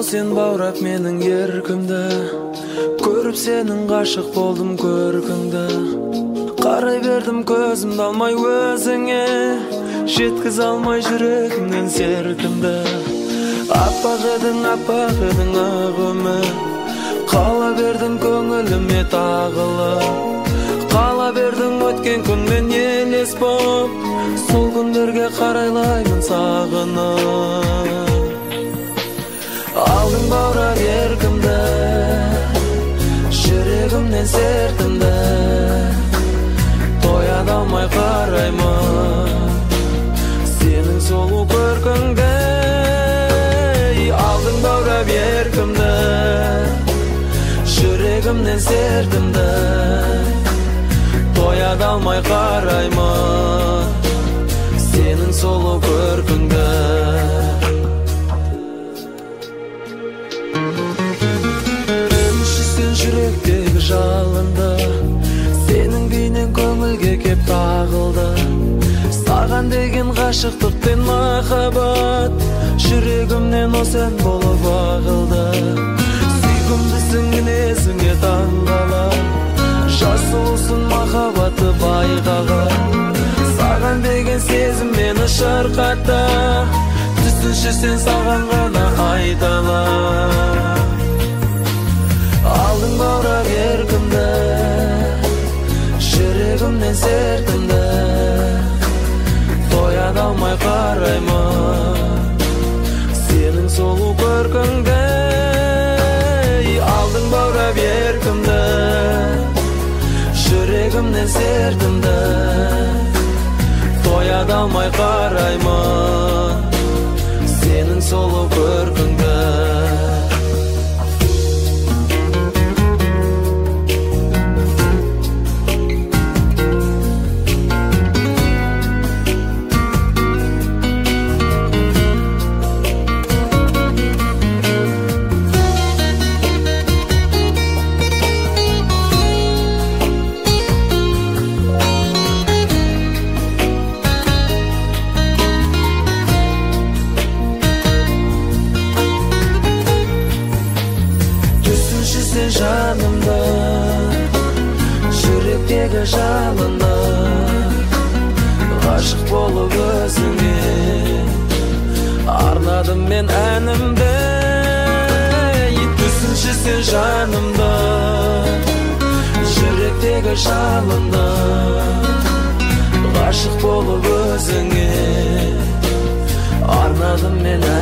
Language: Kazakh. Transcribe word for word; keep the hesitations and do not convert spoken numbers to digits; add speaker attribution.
Speaker 1: сен баурап менің еркімді, көріп сенің ғашық болдым көркіңді. Қарай бердім көзімді алмай өзіңе, жеткіз алмай жүрегімнен серкімді. Аппақ едің, аппақ едің ақ өмір, қала бердің көңіліме тағылып. Қала бердің өткен күнмен елес боп, сол күндерге қарайлаймын сағынып. Алдың баурап еркімді, жүрегімнен сертімді, тояда алмай қараймын сенің сұлу көркіңді. Алдың баурап еркімді, жүрегімнен сертімді, тояда алмай қараймын сенің сұлу көркіңді. Үшісен жүректегі жалынды, сенің бейнең көңілге кеп тағылды. Саған деген ғашықтық пен махаббат жүрегімнен осен болып ағылды. Сүйкімдісің мінезіңе таңғалам, жас сұлусың махаббатты байқаған. Саған деген сезім мені шырқатты, түсінші сен саған ғана айталам. Алдың баурап еркімді, жүрегімнен сертімді, тояда алмай қараймын сенің сұлу көркіңді. Алдың баурап еркімді, жүрегімнен сертімді, тояда алмай қараймын сенің сұлу көркіңді. Жанымда, жүректегі жалында, ғашық болып өзіңе арнадым мен әнімді. Түсінші сен жанымда, жүректегі жалында, ғашық болып өзіңе арнадым мен әнімді.